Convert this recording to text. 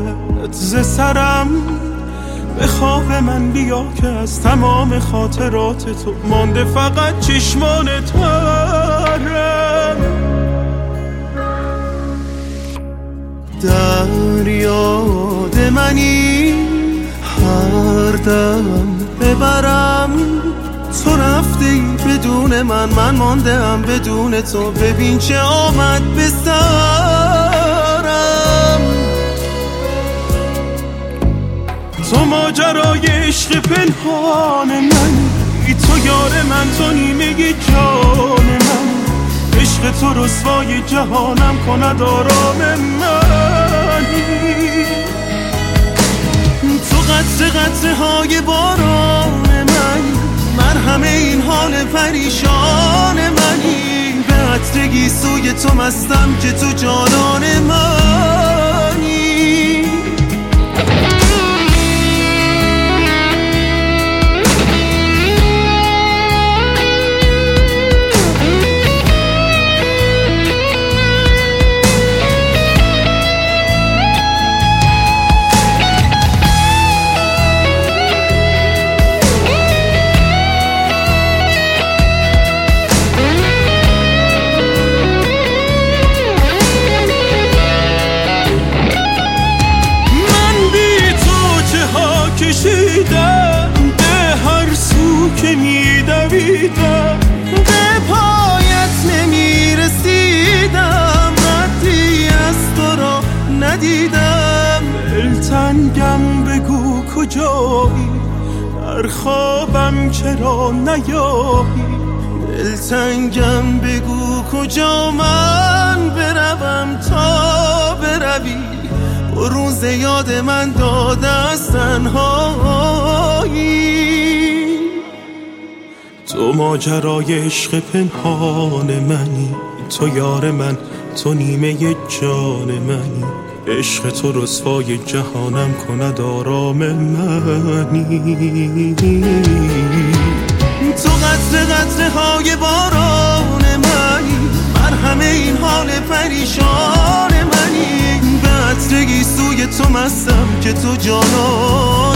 نورت ز سرم به خواب من بیا که از تمام خاطرات تو مانده فقط چشمان ترم. در یاد منی هر دم ببرم، تو رفتی بدون من ماندم بدون تو. ببین چه آمد به سرم، تو ماجرای عشق پنهان من، تو یار من، تو نیمه جان من. عشق تو رسوای جهانم کند آرام منی، تو قطره قطره های باران من، مرهم این حال پریشان منی. به عطر سوی تو مستم که تو جانان منی. کشیدم به هر سو که میدویدم، به پایت نمیرسیدم، ردی از تو را ندیدم. دلتنگم بگو کجایی، در خوابم چرا نیایی. دلتنگم بگو کجا من بروم تا بروی، روز یاد من داده از تنهایی. تو ماجرای عشق پنهان منی، تو یار من، تو نیمه جان منی. عشق تو رسوای جهانم کند آرام منی، تو قطره قطره های باران منی، مرهم این حال پریشان منی. به عطر گیسوی تو مستم که تو جانان